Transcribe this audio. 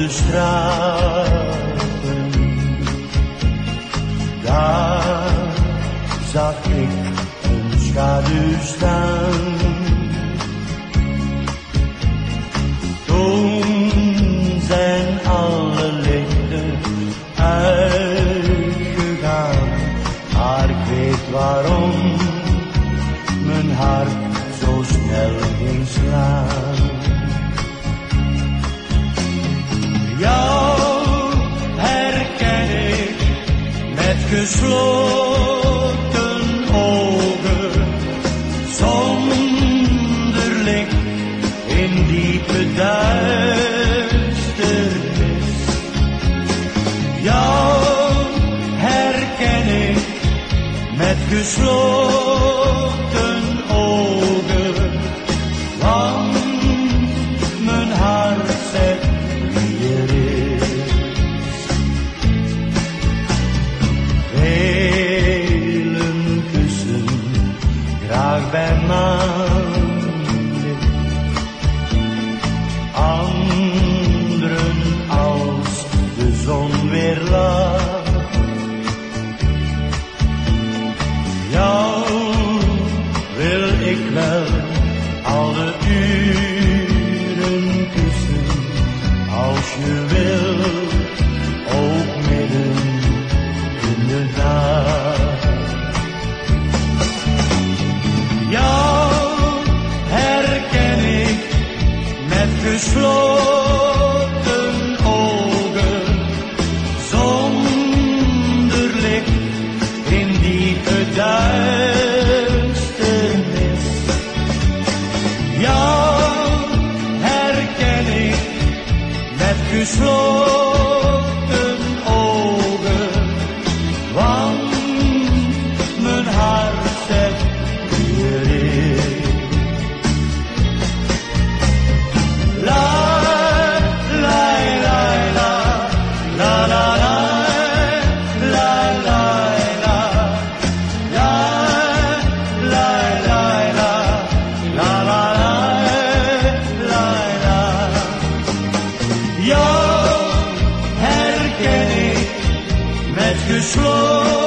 de straten. Daar zag ik een schaduw staan. Toen zijn alle lichten uitgegaan, maar ik weet waarom mijn hart zo snel ging slaan. Jou herken ik met gesloten ogen, zonder licht in diepe duisternis. Jou herken ik met gesloten ogen, want mijn hart zegt wie er is. Velen kussen graag bij maanlicht, anderen als de zon weer laat. Jou wil ik wel alle uren kussen, als je wil, ook midden in de nacht. Jou herken ik met gesloten ogen, zonder licht in diepe duisternis. Jou herken ik met gesloten ogen, want mijn hart zegt wie er is. La la la la la la la la la la la la la la la la. Jou herken ik met gesloten